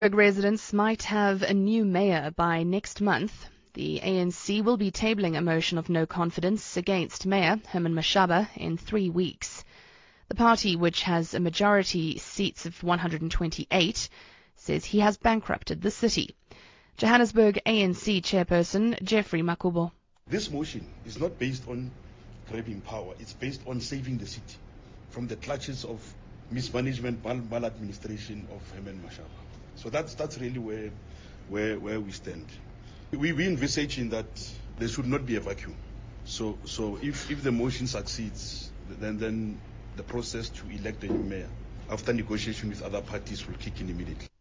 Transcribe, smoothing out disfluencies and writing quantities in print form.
Residents might have a new mayor by next month. The ANC will be tabling a motion of no confidence against Mayor Herman Mashaba in 3 weeks. The party, which has a majority seats of 128, says he has bankrupted the city. Johannesburg ANC chairperson Jeffrey Makubo. This motion is not based on grabbing power. It's based on saving the city from the clutches of mismanagement, maladministration of Herman Mashaba. So that's really where we stand. We envisaging that there should not be a vacuum. So if the motion succeeds, then the process to elect a new mayor after negotiation with other parties will kick in immediately.